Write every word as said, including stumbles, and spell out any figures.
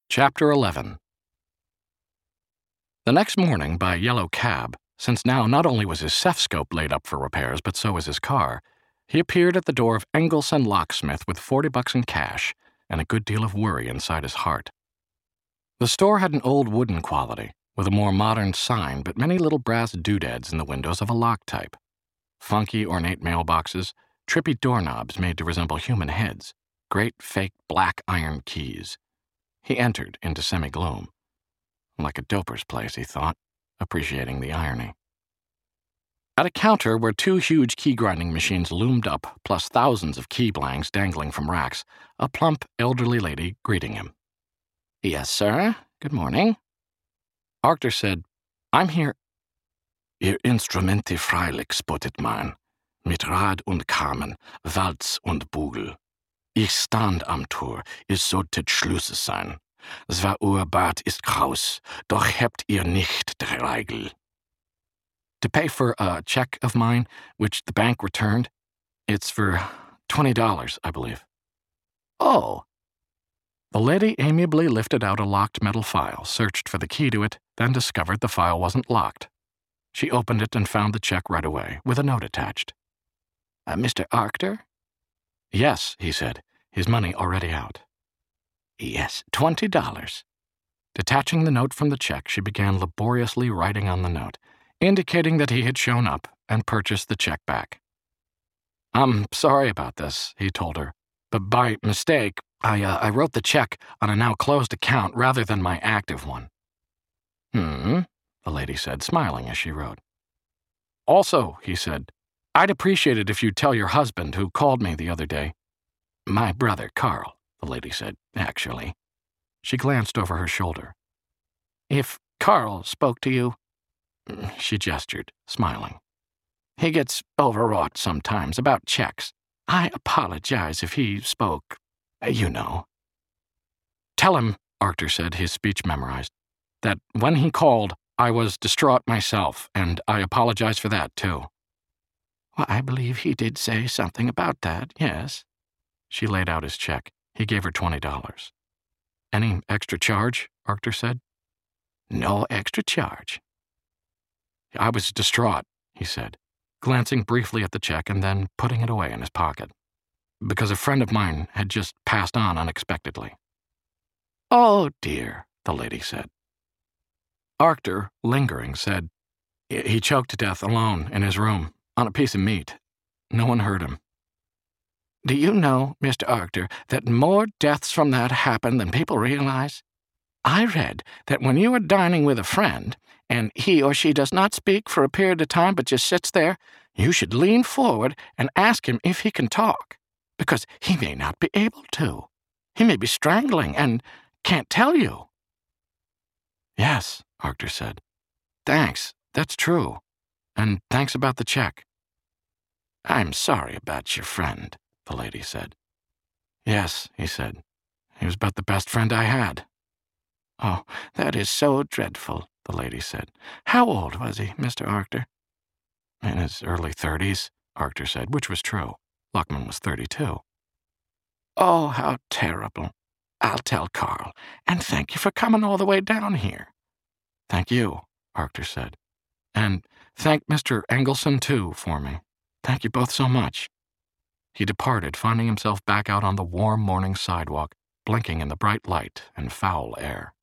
Chapter eleven. The next morning, by yellow cab, since now not only was his cepscope laid up for repairs, but so was his car, he appeared at the door of Engelson Locksmith with forty bucks in cash and a good deal of worry inside his heart. The store had an old wooden quality, with a more modern sign but many little brass doodads in the windows of a lock type. Funky, ornate mailboxes, trippy doorknobs made to resemble human heads, great fake black iron keys. He entered into semi-gloom. Like a doper's place, he thought, appreciating the irony. At a counter where two huge key-grinding machines loomed up, plus thousands of key blanks dangling from racks, a plump, elderly lady greeting him. "Yes, sir. Good morning." Arctur said, "I'm here." "Ihr Instrumente freilich spottet man, mit Rad und Kamen, Walz und Bugel. Ich stand am Tor, ihr solltet Schlüsse sein. Zwar ur Bart ist kraus, doch hebt ihr nicht der Regel." To pay for a check of mine, which the bank returned. It's for twenty dollars, I believe. "Oh." The lady amiably lifted out a locked metal file, searched for the key to it, then discovered the file wasn't locked. She opened it and found the check right away, with a note attached. Uh, "Mister Arctur?" "Yes," he said, his money already out. "Yes, twenty dollars." Detaching the note from the check, she began laboriously writing on the note, indicating that he had shown up and purchased the check back. "I'm sorry about this," he told her, "but by mistake, I, uh, I wrote the check on a now closed account rather than my active one." "Hmm," the lady said, smiling as she wrote. "Also," he said, "I'd appreciate it if you'd tell your husband who called me the other day." "My brother, Carl," the lady said, "actually." She glanced over her shoulder. "If Carl spoke to you," she gestured, smiling. "He gets overwrought sometimes about checks. I apologize if he spoke, you know." "Tell him," Arctur said, his speech memorized, "that when he called, I was distraught myself, and I apologize for that, too." "Well, I believe he did say something about that, yes." She laid out his check. He gave her twenty dollars. "Any extra charge?" Arctur said. "No extra charge." "I was distraught," he said, glancing briefly at the check and then putting it away in his pocket, "because a friend of mine had just passed on unexpectedly." "Oh, dear," the lady said. Arctur, lingering, said, "He choked to death alone in his room, on a piece of meat. No one heard him." "Do you know, Mister Arctur, that more deaths from that happen than people realize? I read that when you are dining with a friend, and he or she does not speak for a period of time but just sits there, you should lean forward and ask him if he can talk, because he may not be able to. He may be strangling and can't tell you." "Yes," Arctur said. "Thanks, that's true. And thanks about the check." "I'm sorry about your friend," the lady said. "Yes," he said. "He was about the best friend I had." "Oh, that is so dreadful," the lady said. "How old was he, Mister Arctur?" "In his early thirties," Arctur said, which was true. Luckman was thirty-two. "Oh, how terrible. I'll tell Carl, and thank you for coming all the way down here." "Thank you," Arctur said. "And thank Mister Engelson, too, for me. Thank you both so much." He departed, finding himself back out on the warm morning sidewalk, blinking in the bright light and foul air.